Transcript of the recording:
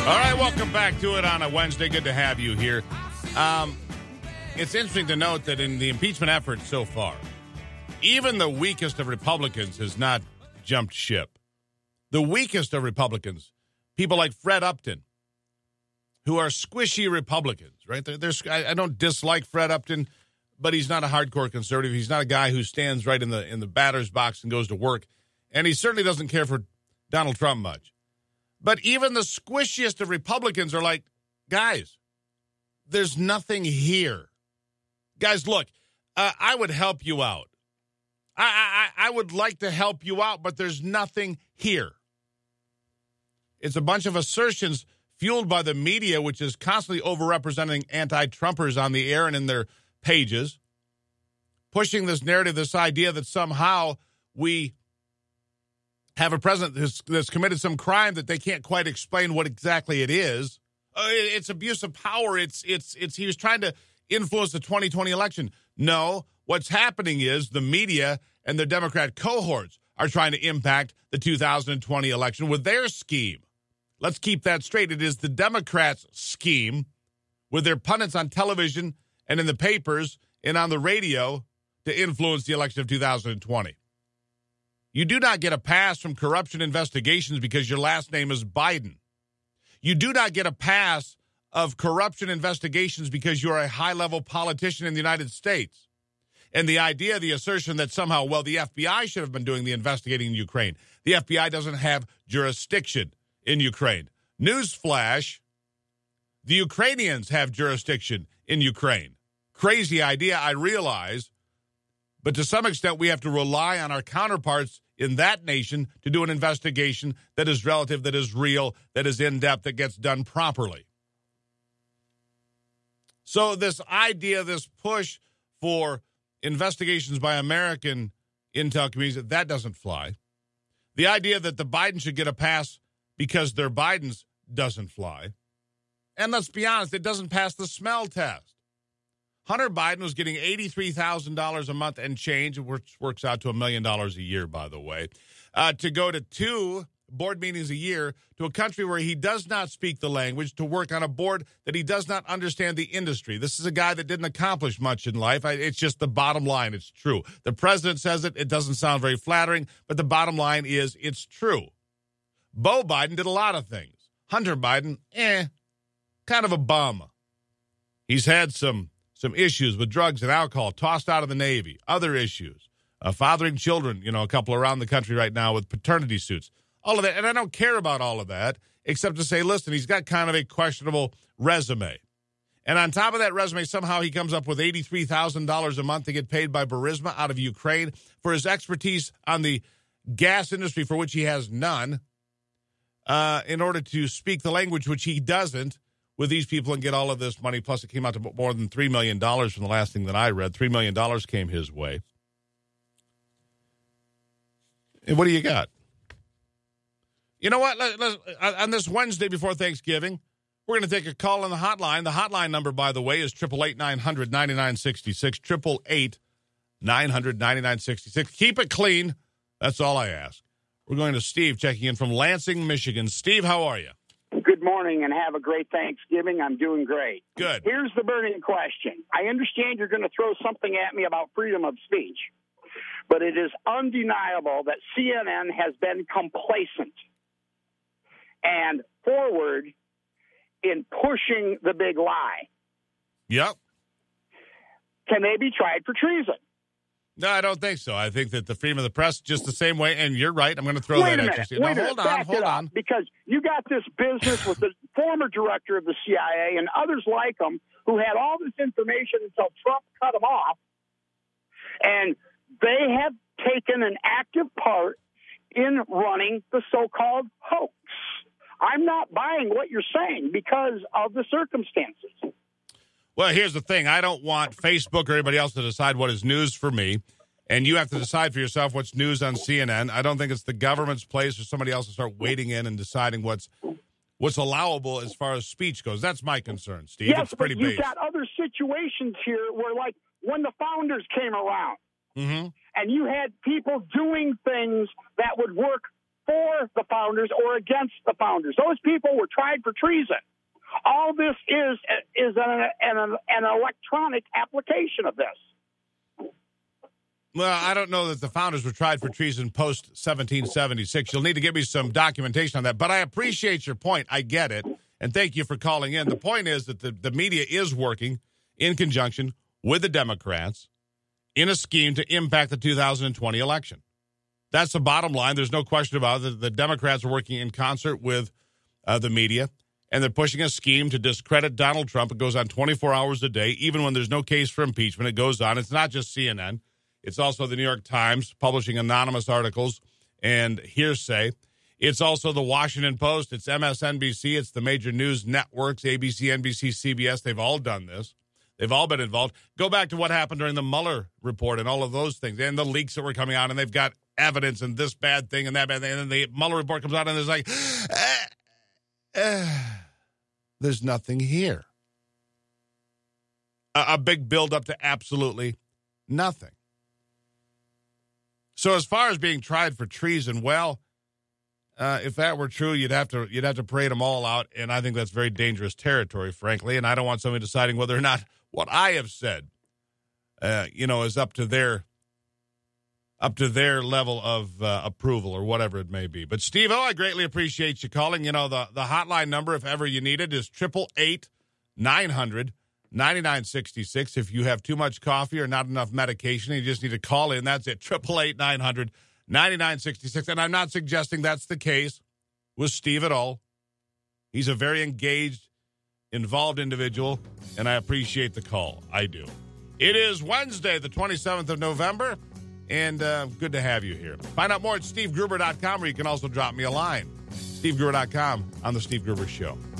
All right, welcome back to it on a Wednesday. Good to have you here. It's interesting to note that in the impeachment effort so far, even the weakest of Republicans has not jumped ship. The weakest of Republicans, people like Fred Upton, who are squishy Republicans, right? I don't dislike Fred Upton, but he's not a hardcore conservative. He's not a guy who stands right in the batter's box and goes to work. And he certainly doesn't care for Donald Trump much. But even the squishiest of Republicans are like, guys, there's nothing here. Guys, look, I would help you out. I would like to help you out, but there's nothing here. It's a bunch of assertions fueled by the media, which is constantly overrepresenting anti-Trumpers on the air and in their pages, pushing this narrative, this idea that somehow we have a president that's committed some crime that they can't quite explain what exactly it is. It's abuse of power. It's he was trying to influence the 2020 election. No, what's happening is the media and their Democrat cohorts are trying to impact the 2020 election with their scheme. Let's keep that straight. It is the Democrats' scheme with their pundits on television and in the papers and on the radio to influence the election of 2020. You do not get a pass from corruption investigations because your last name is Biden. You do not get a pass of corruption investigations because you're a high-level politician in the United States. And the idea, the assertion that somehow, well, the FBI should have been doing the investigating in Ukraine. The FBI doesn't have jurisdiction in Ukraine. Newsflash, the Ukrainians have jurisdiction in Ukraine. Crazy idea, I realize. But to some extent, we have to rely on our counterparts in that nation to do an investigation that is relative, that is real, that is in-depth, that gets done properly. So this idea, this push for investigations by American intel communities, that doesn't fly. The idea that the Bidens should get a pass because they're Bidens doesn't fly. And let's be honest, it doesn't pass the smell test. Hunter Biden was getting $83,000 a month and change, which works out to $1 million a year, by the way, to go to 2 board meetings a year to a country where he does not speak the language, to work on a board that he does not understand the industry. This is a guy that didn't accomplish much in life. It's just the bottom line. It's true. The president says it. It doesn't sound very flattering, but the bottom line is it's true. Beau Biden did a lot of things. Hunter Biden, kind of a bum. He's had some issues with drugs and alcohol, tossed out of the Navy, other issues, fathering children, a couple around the country right now with paternity suits, all of that. And I don't care about all of that, except to say, listen, he's got kind of a questionable resume. And on top of that resume, somehow he comes up with $83,000 a month to get paid by Burisma out of Ukraine for his expertise on the gas industry, for which he has none, in order to speak the language, which he doesn't, with these people and get all of this money. Plus, it came out to more than $3 million from the last thing that I read. $3 million came his way. And what do you got? You know what? On this Wednesday before Thanksgiving, we're going to take a call on the hotline. The hotline number, by the way, is 888-900-9966, 888-900-9966. Keep it clean. That's all I ask. We're going to Steve checking in from Lansing, Michigan. Steve, how are you? Good morning and have a great Thanksgiving. I'm doing great. Good. Here's the burning question. I understand you're going to throw something at me about freedom of speech, but it is undeniable that CNN has been complacent and forward in pushing the big lie. Yep. Can they be tried for treason? No, I don't think so. I think that the freedom of the press, just the same way, and you're right, I'm going to throw that at you. Hold on. Because you got this business with the former director of the CIA and others like him who had all this information until Trump cut them off, and they have taken an active part in running the so-called hoax. I'm not buying what you're saying because of the circumstances. Well, here's the thing. I don't want Facebook or anybody else to decide what is news for me, and you have to decide for yourself what's news on CNN. I don't think it's the government's place or somebody else to start wading in and deciding what's allowable as far as speech goes. That's my concern, Steve. Yes, it's pretty but you've base. got other situations here where, like, when the founders came around, and you had people doing things that would work for the founders or against the founders. Those people were tried for treason. All this is an electronic application of this. Well, I don't know that the founders were tried for treason post-1776. You'll need to give me some documentation on that. But I appreciate your point. I get it. And thank you for calling in. The point is that the media is working in conjunction with the Democrats in a scheme to impact the 2020 election. That's the bottom line. There's no question about it. The Democrats are working in concert with the media, and they're pushing a scheme to discredit Donald Trump. It goes on 24 hours a day, even when there's no case for impeachment. It goes on. It's not just CNN. It's also the New York Times publishing anonymous articles and hearsay. It's also the Washington Post. It's MSNBC. It's the major news networks, ABC, NBC, CBS. They've all done this. They've all been involved. Go back to what happened during the Mueller report and all of those things and the leaks that were coming out, and they've got evidence and this bad thing and that bad thing. And then the Mueller report comes out and there's like, there's nothing here. A big buildup to absolutely nothing. So as far as being tried for treason, well, if that were true, you'd have to parade them all out, and I think that's very dangerous territory, frankly. And I don't want somebody deciding whether or not what I have said, is up to their level of approval or whatever it may be. But Steve-O, I greatly appreciate you calling. The hotline number, if ever you need it, is 888-900-9966. If you have too much coffee or not enough medication, you just need to call in. That's it, 888-900-9966. And I'm not suggesting that's the case with Steve at all. He's a very engaged, involved individual, and I appreciate the call. I do. It is Wednesday, the 27th of November, and good to have you here. Find out more at SteveGruber.com, where you can also drop me a line. SteveGruber.com on The Steve Gruber Show.